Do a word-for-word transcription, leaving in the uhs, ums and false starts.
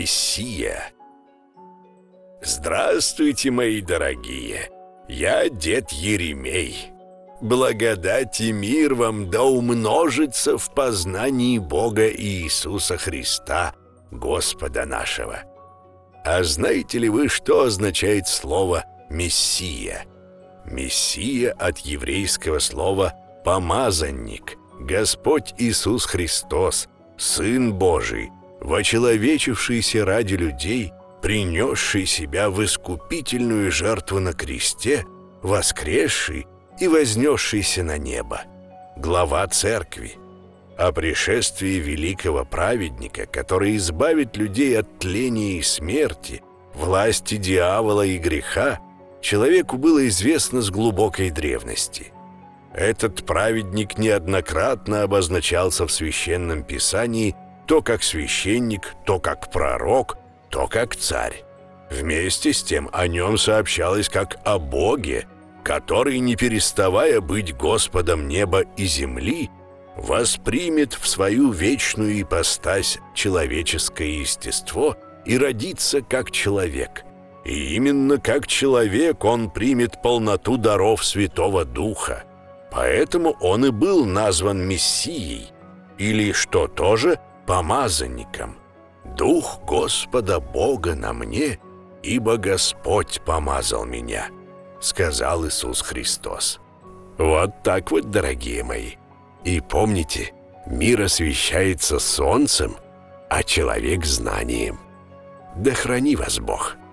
Мессия. Здравствуйте, мои дорогие! Я дед Еремей. Благодать и мир вам да умножится в познании Бога Иисуса Христа, Господа нашего. А знаете ли вы, что означает слово «Мессия»? Мессия от еврейского слова «помазанник», Господь Иисус Христос, Сын Божий, вочеловечившийся ради людей, принесший себя в искупительную жертву на кресте, воскресший и вознесшийся на небо, глава церкви. О пришествии великого праведника, который избавит людей от тления и смерти, власти дьявола и греха, человеку было известно с глубокой древности. Этот праведник неоднократно обозначался в Священном Писании то как священник, то как пророк, то как царь. Вместе с тем о нем сообщалось как о Боге, который, не переставая быть Господом неба и земли, воспримет в свою вечную ипостась человеческое естество и родится как человек. И именно как человек он примет полноту даров Святого Духа. Поэтому он и был назван Мессией, или, что тоже, помазанником. «Дух Господа Бога на мне, ибо Господь помазал меня», — сказал Иисус Христос. Вот так вот, дорогие мои. И помните, мир освещается солнцем, а человек — знанием. Да храни вас Бог!